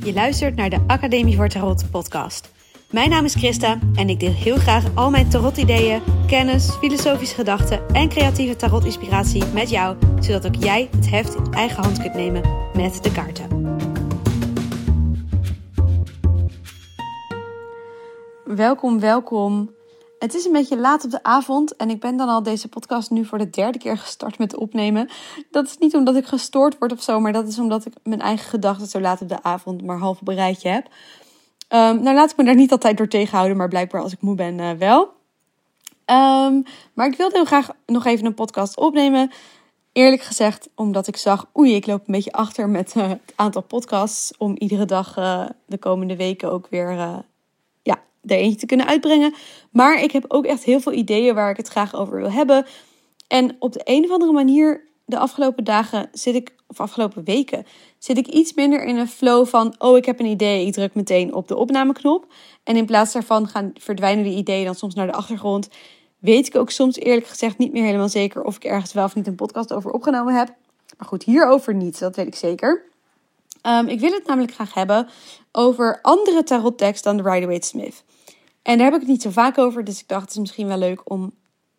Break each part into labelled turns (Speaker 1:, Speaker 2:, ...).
Speaker 1: Je luistert naar de Academie voor Tarot podcast. Mijn naam is Christa en ik deel heel graag al mijn tarot-ideeën, kennis, filosofische gedachten en creatieve tarot-inspiratie met jou, zodat ook jij het heft in eigen hand kunt nemen met de kaarten. Welkom. Het is een beetje laat op de avond en ik ben dan al deze podcast nu voor de 3e keer gestart met opnemen. Dat is niet omdat ik gestoord word of zo, maar dat is omdat ik mijn eigen gedachten zo laat op de avond maar half op een rijtje heb. Nou laat ik me daar niet altijd door tegenhouden, maar blijkbaar als ik moe ben wel. Maar ik wilde heel graag nog even een podcast opnemen. Eerlijk gezegd, omdat ik zag, ik loop een beetje achter met het aantal podcasts om iedere dag de komende weken ook weer er eentje te kunnen uitbrengen. Maar ik heb ook echt heel veel ideeën waar ik het graag over wil hebben. En op de een of andere manier, de afgelopen weken, zit ik iets minder in een flow van, ik heb een idee, ik druk meteen op de opnameknop. En in plaats daarvan verdwijnen die ideeën dan soms naar de achtergrond. Weet ik ook soms eerlijk gezegd niet meer helemaal zeker of ik ergens wel of niet een podcast over opgenomen heb. Maar goed, hierover niet, dat weet ik zeker. Ik wil het namelijk graag hebben over andere tarottekst dan de Rider-Waite-Smith. En daar heb ik het niet zo vaak over, dus ik dacht het is misschien wel leuk om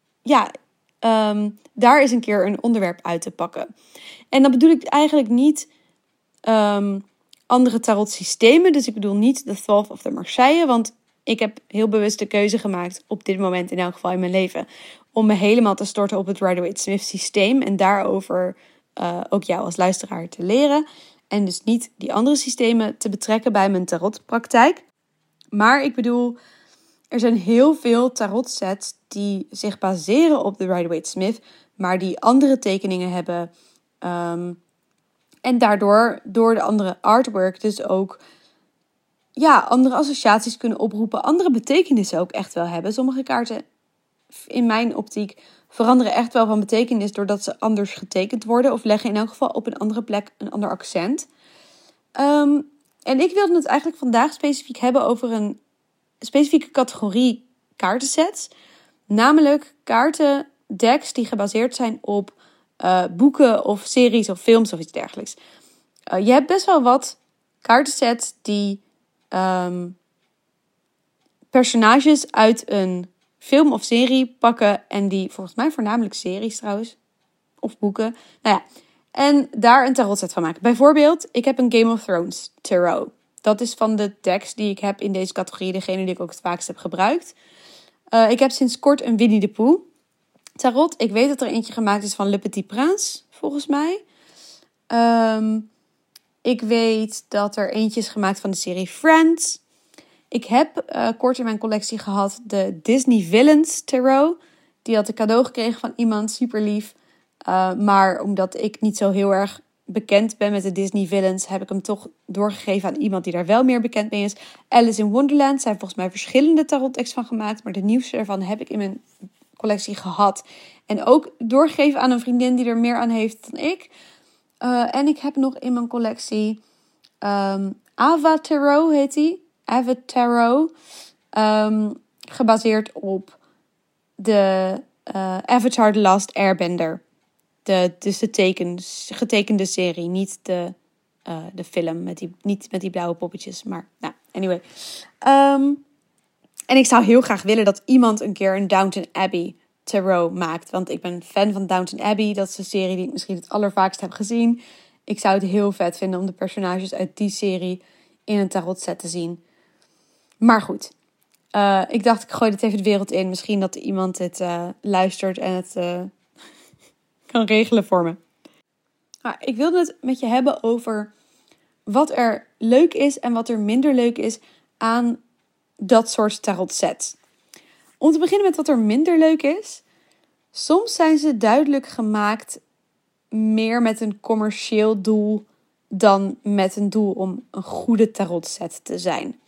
Speaker 1: daar eens een keer een onderwerp uit te pakken. En dan bedoel ik eigenlijk niet andere tarotsystemen, dus ik bedoel niet de Thoth of de Marseille, want ik heb heel bewust de keuze gemaakt, op dit moment in elk geval in mijn leven, om me helemaal te storten op het Rider-Waite-Smith systeem en daarover ook jou als luisteraar te leren. En dus niet die andere systemen te betrekken bij mijn tarotpraktijk. Maar ik bedoel, er zijn heel veel tarotsets die zich baseren op de Rider-Waite-Smith, maar die andere tekeningen hebben. En daardoor, door de andere artwork, dus ook andere associaties kunnen oproepen. Andere betekenissen ook echt wel hebben. Sommige kaarten, in mijn optiek, veranderen echt wel van betekenis doordat ze anders getekend worden. Of leggen in elk geval op een andere plek een ander accent. En ik wilde het eigenlijk vandaag specifiek hebben over een specifieke categorie kaartensets. Namelijk kaartendecks die gebaseerd zijn op boeken of series of films of iets dergelijks. Je hebt best wel wat kaartensets die personages uit een film of serie pakken. En die volgens mij voornamelijk series trouwens. Of boeken. En daar een tarotset van maken. Bijvoorbeeld, ik heb een Game of Thrones tarot. Dat is van de decks die ik heb in deze categorie. Degene die ik ook het vaakst heb gebruikt. Ik heb sinds kort een Winnie the Pooh tarot. Ik weet dat er eentje gemaakt is van Le Petit Prince, volgens mij. Ik weet dat er eentje is gemaakt van de serie Friends. Ik heb kort in mijn collectie gehad de Disney Villains tarot. Die had ik cadeau gekregen van iemand, super lief. Maar omdat ik niet zo heel erg bekend ben met de Disney Villains, heb ik hem toch doorgegeven aan iemand die daar wel meer bekend mee is. Alice in Wonderland zijn volgens mij verschillende tarotdecks van gemaakt. Maar de nieuwste ervan heb ik in mijn collectie gehad. En ook doorgegeven aan een vriendin die er meer aan heeft dan ik. En ik heb nog in mijn collectie Ava Tarot heet die. Ava Tarot. Gebaseerd op de Avatar The Last Airbender. Dus de getekende serie. Niet de film. Niet met die blauwe poppetjes. Maar anyway. En ik zou heel graag willen dat iemand een keer een Downton Abbey tarot maakt. Want ik ben fan van Downton Abbey. Dat is een serie die ik misschien het allervaakst heb gezien. Ik zou het heel vet vinden om de personages uit die serie in een tarotset te zien. Maar goed. Ik dacht, ik gooi dit even de wereld in. Misschien dat iemand het luistert en het kan regelen voor me. Ik wilde het met je hebben over wat er leuk is en wat er minder leuk is aan dat soort tarotsets. Om te beginnen met wat er minder leuk is. Soms zijn ze duidelijk gemaakt meer met een commercieel doel dan met een doel om een goede tarotset te zijn.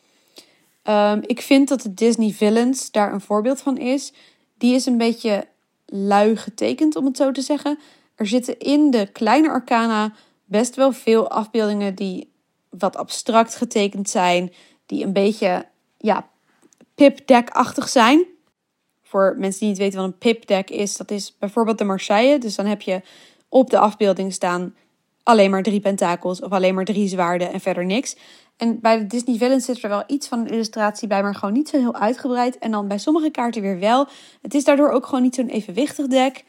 Speaker 1: Ik vind dat de Disney Villains daar een voorbeeld van is. Die is een beetje lui getekend, om het zo te zeggen. Er zitten in de kleine arcana best wel veel afbeeldingen die wat abstract getekend zijn. Die een beetje pip-deck-achtig zijn. Voor mensen die niet weten wat een pip-deck is, dat is bijvoorbeeld de Marseille. Dus dan heb je op de afbeelding staan alleen maar 3 pentakels of alleen maar 3 zwaarden en verder niks. En bij de Disney Villains zit er wel iets van een illustratie bij, maar gewoon niet zo heel uitgebreid. En dan bij sommige kaarten weer wel. Het is daardoor ook gewoon niet zo'n evenwichtig deck.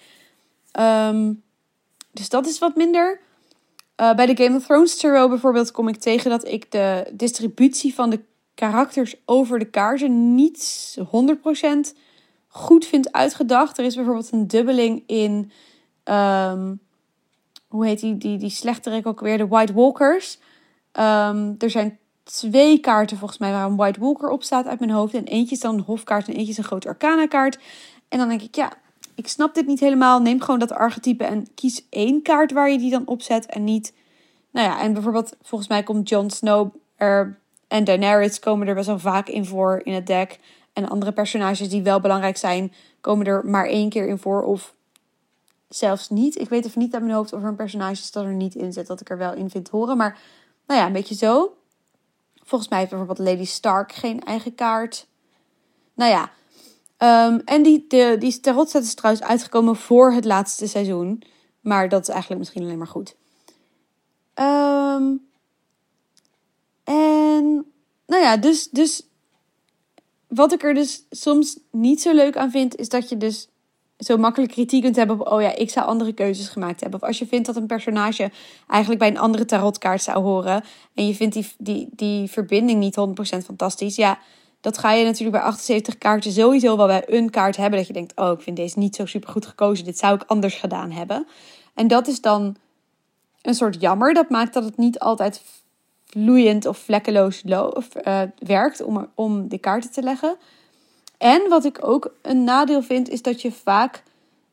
Speaker 1: Dus dat is wat minder. Bij de Game of Thrones Tarot bijvoorbeeld kom ik tegen dat ik de distributie van de karakters over de kaarten niet 100% goed vind uitgedacht. Er is bijvoorbeeld een dubbeling in, hoe heet die slechterik ook weer, de White Walkers. Er zijn 2 kaarten volgens mij waar een White Walker op staat uit mijn hoofd. En eentje is dan een hofkaart en eentje is een grote arcana kaart. En dan denk ik, ja, ik snap dit niet helemaal. Neem gewoon dat archetype en kies 1 kaart waar je die dan opzet en niet. Nou ja, en bijvoorbeeld volgens mij komt Jon Snow en Daenerys komen er best wel vaak in voor in het deck. En andere personages die wel belangrijk zijn, komen er maar 1 keer in voor of zelfs niet. Ik weet even niet uit mijn hoofd of er een personage is dat er niet in zit, dat ik er wel in vind horen. Maar nou ja, een beetje zo. Volgens mij heeft bijvoorbeeld Lady Stark geen eigen kaart. Nou ja. En die tarotset is trouwens uitgekomen voor het laatste seizoen. Maar dat is eigenlijk misschien alleen maar goed. En nou ja, dus wat ik er dus soms niet zo leuk aan vind, is dat je dus zo makkelijk kritiek kunt hebben op, oh ja, ik zou andere keuzes gemaakt hebben. Of als je vindt dat een personage eigenlijk bij een andere tarotkaart zou horen en je vindt die verbinding niet 100% fantastisch, ja, dat ga je natuurlijk bij 78 kaarten sowieso wel bij een kaart hebben dat je denkt, oh, ik vind deze niet zo super goed gekozen, dit zou ik anders gedaan hebben. En dat is dan een soort jammer. Dat maakt dat het niet altijd vloeiend of vlekkeloos werkt om de kaarten te leggen. En wat ik ook een nadeel vind, is dat je vaak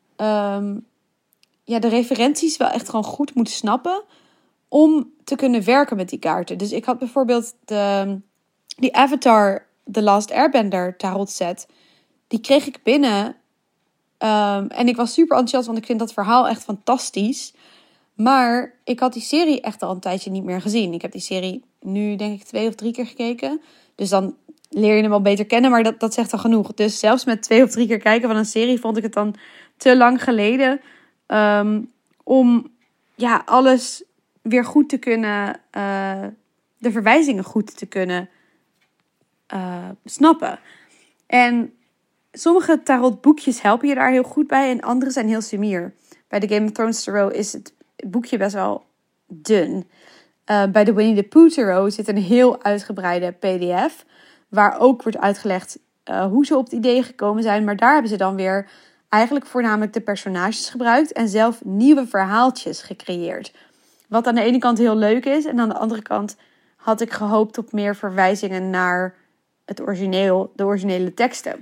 Speaker 1: de referenties wel echt gewoon goed moet snappen om te kunnen werken met die kaarten. Dus ik had bijvoorbeeld die Avatar The Last Airbender tarot set. Die kreeg ik binnen. En ik was super enthousiast, want ik vind dat verhaal echt fantastisch. Maar ik had die serie echt al een tijdje niet meer gezien. Ik heb die serie nu denk ik 2 of 3 keer gekeken. Dus dan leer je hem wel beter kennen, maar dat zegt al genoeg. Dus zelfs met 2 of 3 keer kijken van een serie vond ik het dan te lang geleden om alles weer goed te kunnen, de verwijzingen goed te kunnen snappen. En sommige tarotboekjes helpen je daar heel goed bij en andere zijn heel sumier. Bij de Game of Thrones Tarot is het boekje best wel dun. Bij de Winnie the Pooh Tarot zit een heel uitgebreide pdf, waar ook wordt uitgelegd hoe ze op het idee gekomen zijn. Maar daar hebben ze dan weer eigenlijk voornamelijk de personages gebruikt en zelf nieuwe verhaaltjes gecreëerd. Wat aan de ene kant heel leuk is en aan de andere kant had ik gehoopt op meer verwijzingen naar het origineel, de originele teksten.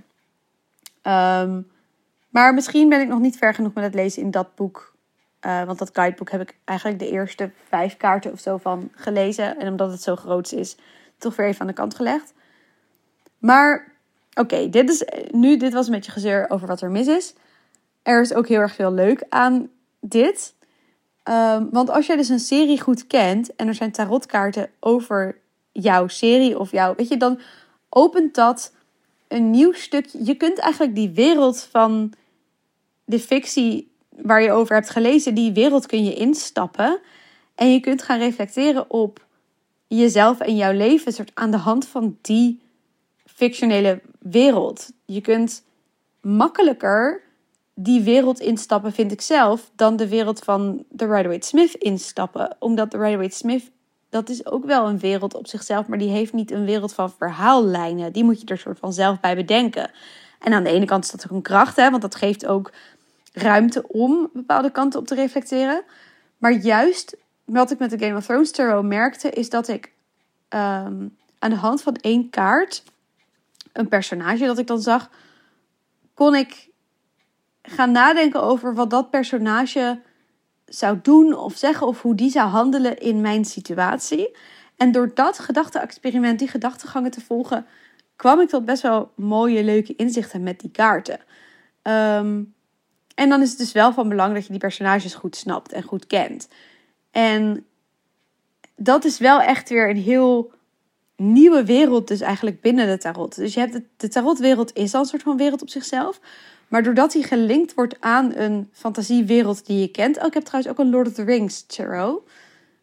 Speaker 1: Maar misschien ben ik nog niet ver genoeg met het lezen in dat boek. Want dat guidebook heb ik eigenlijk de eerste 5 kaarten of zo van gelezen. En omdat het zo groot is, toch weer even aan de kant gelegd. Maar oké, dit was een beetje gezeur over wat er mis is. Er is ook heel erg veel leuk aan dit. Want als jij dus een serie goed kent en er zijn tarotkaarten over jouw serie of dan opent dat een nieuw stukje. Je kunt eigenlijk die wereld van de fictie waar je over hebt gelezen, die wereld kun je instappen. En je kunt gaan reflecteren op jezelf en jouw leven soort aan de hand van die fictionele wereld. Je kunt makkelijker die wereld instappen, vind ik zelf, dan de wereld van de Rider-Waite-Smith instappen. Omdat de Rider-Waite-Smith, dat is ook wel een wereld op zichzelf, maar die heeft niet een wereld van verhaallijnen. Die moet je er soort van zelf bij bedenken. En aan de ene kant is dat ook een kracht, want dat geeft ook ruimte om bepaalde kanten op te reflecteren. Maar juist wat ik met de Game of Thrones Tarot merkte, is dat ik aan de hand van 1 kaart, een personage dat ik dan zag, kon ik gaan nadenken over wat dat personage zou doen of zeggen of hoe die zou handelen in mijn situatie. En door dat gedachte-experiment, die gedachtegangen te volgen, kwam ik tot best wel mooie, leuke inzichten met die kaarten. En dan is het dus wel van belang dat je die personages goed snapt en goed kent. En dat is wel echt weer een heel nieuwe wereld dus eigenlijk binnen de tarot. Dus je hebt de tarotwereld is al een soort van wereld op zichzelf. Maar doordat die gelinkt wordt aan een fantasiewereld die je kent. Oh, ik heb trouwens ook een Lord of the Rings tarot.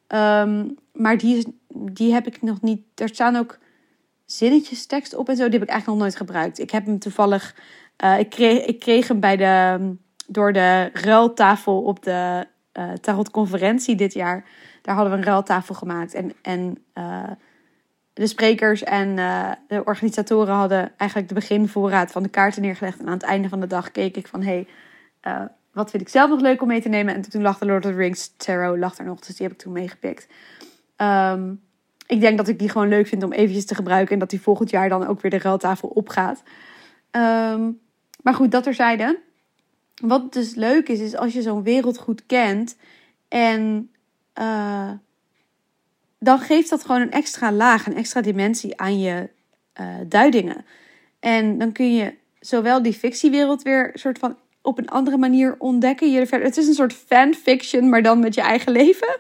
Speaker 1: Maar die heb ik nog niet. Er staan ook zinnetjes tekst op en zo. Die heb ik eigenlijk nog nooit gebruikt. Ik heb hem toevallig. Ik kreeg hem door de ruiltafel op de tarotconferentie dit jaar. Daar hadden we een ruiltafel gemaakt. En de sprekers en de organisatoren hadden eigenlijk de beginvoorraad van de kaarten neergelegd. En aan het einde van de dag keek ik van... wat vind ik zelf nog leuk om mee te nemen? En toen lag de Lord of the Rings Tarot lag er nog. Dus die heb ik toen meegepikt. Ik denk dat ik die gewoon leuk vind om eventjes te gebruiken. En dat die volgend jaar dan ook weer de ruiltafel opgaat. Maar goed, dat terzijde. Wat dus leuk is als je zo'n wereld goed kent. En dan geeft dat gewoon een extra laag, een extra dimensie aan je duidingen. En dan kun je zowel die fictiewereld weer soort van op een andere manier ontdekken. Het is een soort fanfiction, maar dan met je eigen leven.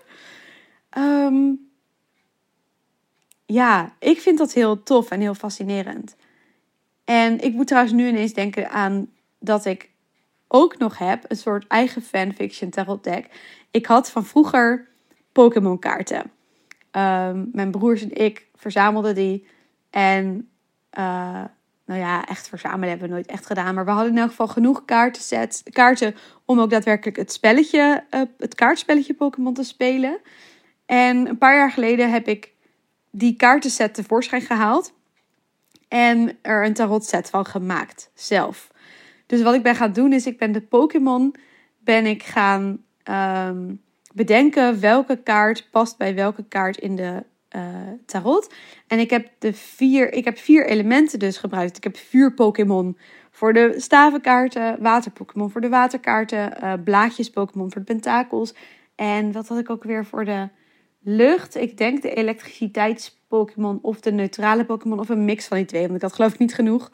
Speaker 1: Ja, ik vind dat heel tof en heel fascinerend. En ik moet trouwens nu ineens denken aan dat ik ook nog heb een soort eigen fanfiction tarot deck. Ik had van vroeger Pokémon kaarten. Mijn broers en ik verzamelden die. En echt verzamelen hebben we nooit echt gedaan. Maar we hadden in elk geval genoeg kaarten om ook daadwerkelijk het kaartspelletje Pokémon te spelen. En een paar jaar geleden heb ik die kaartenset tevoorschijn gehaald. En er een tarotset van gemaakt, zelf. Dus wat ik ben gaan doen is, ik ben de Pokémon gaan bedenken welke kaart past bij welke kaart in de tarot. En ik heb 4 elementen dus gebruikt. Ik heb vuur Pokémon voor de stavenkaarten, water Pokémon voor de waterkaarten, blaadjes Pokémon voor de pentakels. En wat had ik ook weer voor de lucht? Ik denk de elektriciteits Pokémon of de neutrale Pokémon of een mix van die twee. Want ik had geloof ik niet genoeg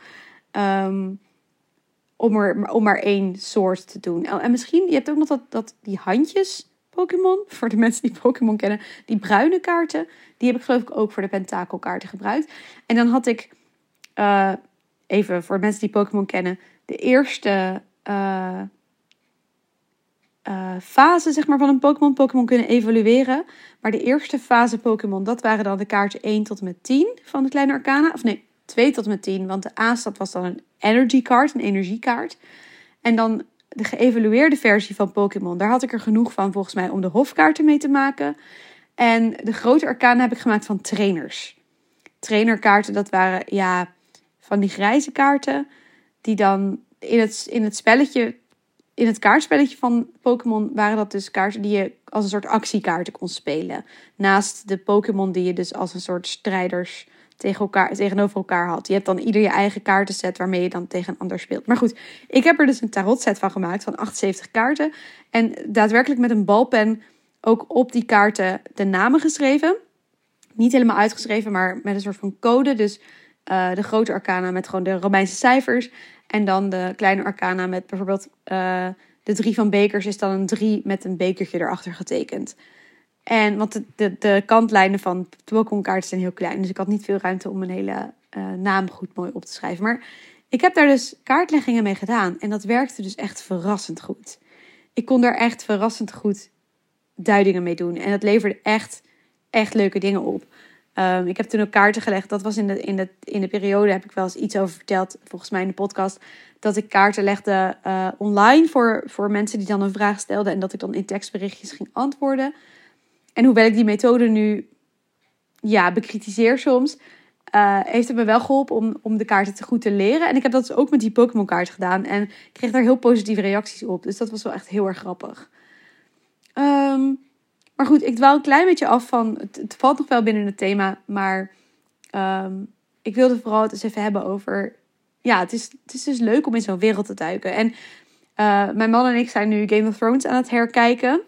Speaker 1: om maar 1 soort te doen. En misschien, je hebt ook nog die handjes Pokémon. Voor de mensen die Pokémon kennen. Die bruine kaarten. Die heb ik geloof ik ook voor de pentakelkaarten gebruikt. En dan had ik, even voor de mensen die Pokémon kennen. De eerste fase zeg maar, van een Pokémon. Pokémon kunnen evolueren. Maar de eerste fase Pokémon, dat waren dan de kaarten 1 tot en met 10 van de kleine arcana. Of nee, 2 tot en met 10. Want de A-stad was dan een energy card, een energiekaart. En dan de geëvolueerde versie van Pokémon. Daar had ik er genoeg van volgens mij om de hofkaarten mee te maken. En de grote arcana heb ik gemaakt van trainers. Trainerkaarten, dat waren van die grijze kaarten. Die dan in het spelletje... In het kaartspelletje van Pokémon waren dat dus kaarten die je als een soort actiekaarten kon spelen. Naast de Pokémon die je dus als een soort strijders tegenover elkaar had. Je hebt dan ieder je eigen kaartenset waarmee je dan tegen een ander speelt. Maar goed, ik heb er dus een tarotset van gemaakt van 78 kaarten. En daadwerkelijk met een balpen ook op die kaarten de namen geschreven. Niet helemaal uitgeschreven, maar met een soort van code. Dus de grote arcana met gewoon de Romeinse cijfers. En dan de kleine arcana met bijvoorbeeld de 3 van bekers is dan een 3 met een bekertje erachter getekend. En want de kantlijnen van de Pokémon-kaarten zijn heel klein. Dus ik had niet veel ruimte om een hele naam goed mooi op te schrijven. Maar ik heb daar dus kaartleggingen mee gedaan. En dat werkte dus echt verrassend goed. Ik kon daar echt verrassend goed duidingen mee doen. En dat leverde echt leuke dingen op. Ik heb toen ook kaarten gelegd. Dat was in de periode, heb ik wel eens iets over verteld, volgens mij in de podcast, dat ik kaarten legde online voor mensen die dan een vraag stelden en dat ik dan in tekstberichtjes ging antwoorden. En hoewel ik die methode nu bekritiseer soms, heeft het me wel geholpen om de kaarten goed te leren. En ik heb dat dus ook met die Pokémon kaarten gedaan en ik kreeg daar heel positieve reacties op. Dus dat was wel echt heel erg grappig. Maar goed, ik dwaal een klein beetje af van... Het valt nog wel binnen het thema, maar ik wilde vooral het eens even hebben over... Ja, het is dus leuk om in zo'n wereld te duiken. En mijn man en ik zijn nu Game of Thrones aan het herkijken.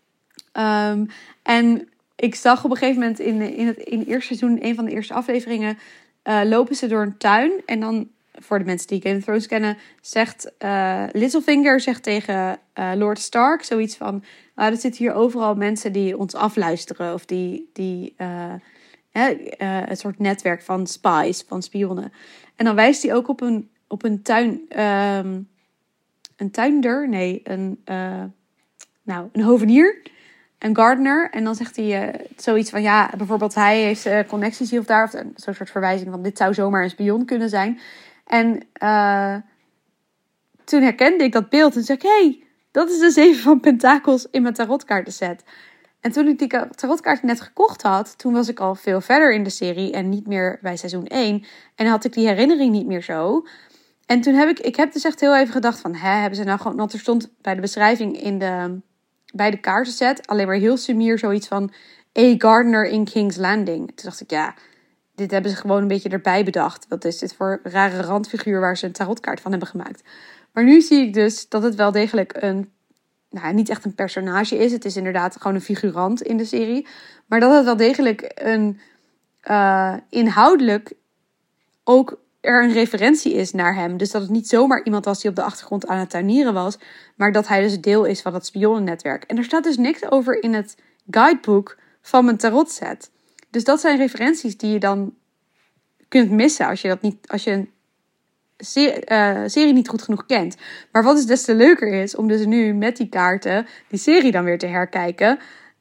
Speaker 1: En ik zag op een gegeven moment in het eerste seizoen, een van de eerste afleveringen, lopen ze door een tuin. En dan, voor de mensen die Game of Thrones kennen, zegt Littlefinger tegen Lord Stark zoiets van... er zitten hier overal mensen die ons afluisteren. Of die een soort netwerk van spies, van spionnen. En dan wijst hij ook op een tuin... een tuinder? Nee, een hovenier. een gardener. En dan zegt hij zoiets van, ja, bijvoorbeeld hij heeft connecties hier of daar. Of zo'n soort verwijzing van, dit zou zomaar een spion kunnen zijn. En toen herkende ik dat beeld. En zei ik, hey, dat is de 7 van Pentakels in mijn tarotkaartenset. En toen ik die tarotkaarten net gekocht had, toen was ik al veel verder in de serie en niet meer bij seizoen 1. En had ik die herinnering niet meer zo. En toen heb ik dus echt heel even gedacht van, hebben ze nou gewoon, want er stond bij de beschrijving bij de kaartenset alleen maar heel sumier zoiets van, a gardener in King's Landing. Toen dacht ik, ja, dit hebben ze gewoon een beetje erbij bedacht. Wat is dit voor rare randfiguur waar ze een tarotkaart van hebben gemaakt? Maar nu zie ik dus dat het wel degelijk niet echt een personage is. Het is inderdaad gewoon een figurant in de serie. Maar dat het wel degelijk inhoudelijk ook er een referentie is naar hem. Dus dat het niet zomaar iemand was die op de achtergrond aan het tuinieren was. Maar dat hij dus deel is van het spionnennetwerk. En er staat dus niks over in het guidebook van mijn tarotset. Dus dat zijn referenties die je dan kunt missen als je een serie niet goed genoeg kent. Maar wat dus des te leuker is, om dus nu met die kaarten die serie dan weer te herkijken.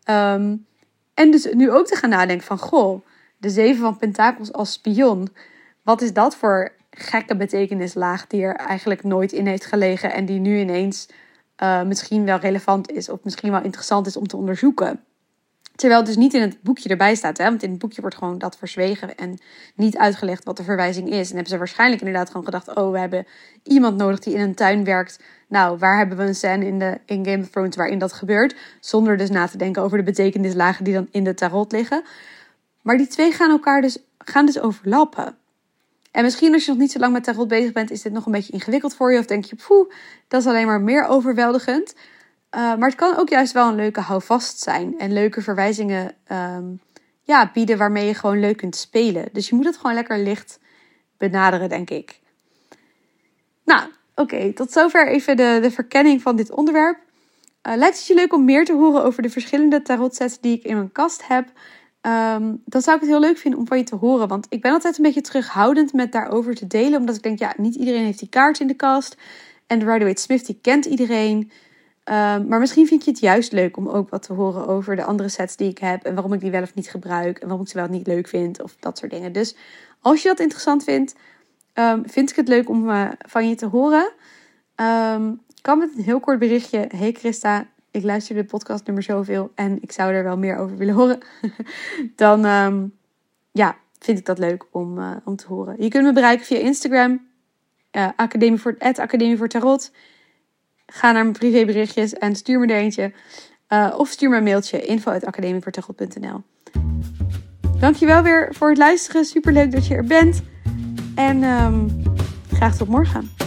Speaker 1: En dus nu ook te gaan nadenken van, goh, de 7 van Pentakels als spion. Wat is dat voor gekke betekenislaag die er eigenlijk nooit in heeft gelegen. En die nu ineens misschien wel relevant is of misschien wel interessant is om te onderzoeken. Terwijl het dus niet in het boekje erbij staat. Hè? Want in het boekje wordt gewoon dat verzwegen en niet uitgelegd wat de verwijzing is. En hebben ze waarschijnlijk inderdaad gewoon gedacht, we hebben iemand nodig die in een tuin werkt. Nou, waar hebben we een scène in Game of Thrones waarin dat gebeurt? Zonder dus na te denken over de betekenislagen die dan in de tarot liggen. Maar die twee gaan dus overlappen. En misschien als je nog niet zo lang met tarot bezig bent, is dit nog een beetje ingewikkeld voor je. Of denk je, dat is alleen maar meer overweldigend. Maar het kan ook juist wel een leuke houvast zijn. En leuke verwijzingen bieden waarmee je gewoon leuk kunt spelen. Dus je moet het gewoon lekker licht benaderen, denk ik. Nou, oké, tot zover even de verkenning van dit onderwerp. Lijkt het je leuk om meer te horen over de verschillende tarotsets die ik in mijn kast heb? Dan zou ik het heel leuk vinden om van je te horen. Want ik ben altijd een beetje terughoudend met daarover te delen. Omdat ik denk, niet iedereen heeft die kaart in de kast. En de Rider-Waite-Smith, die kent iedereen. Maar misschien vind je het juist leuk om ook wat te horen over de andere sets die ik heb. En waarom ik die wel of niet gebruik. En waarom ik ze wel niet leuk vind. Of dat soort dingen. Dus als je dat interessant vindt, vind ik het leuk om van je te horen. Kan met een heel kort berichtje. Hey Christa, ik luister de podcastnummer zoveel. En ik zou er wel meer over willen horen. Dan vind ik dat leuk om te horen. Je kunt me bereiken via Instagram. Academie voor Tarot. Ga naar mijn privéberichtjes en stuur me er eentje. Of stuur me een mailtje. info@academievoortarot.nl. Dankjewel weer voor het luisteren. Superleuk dat je er bent. En graag tot morgen.